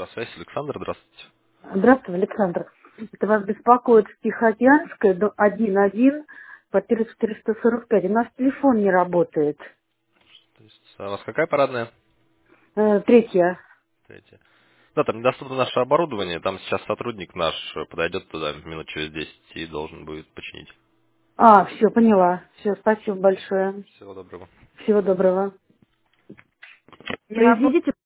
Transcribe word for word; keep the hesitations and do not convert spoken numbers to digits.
Связь, Александр, здравствуйте. Здравствуй, Александр. Это вас беспокоит Тихоокеанская, дом один один, квартира четыреста сорок пять. У нас телефон не работает. То есть, а у вас какая парадная? Э, Третья. Третья. Да, там недоступно наше оборудование, там сейчас сотрудник наш подойдет туда минут через десять и должен будет починить. А, все, поняла. Все, спасибо большое. Всего доброго. Всего доброго. Не работает. Произведите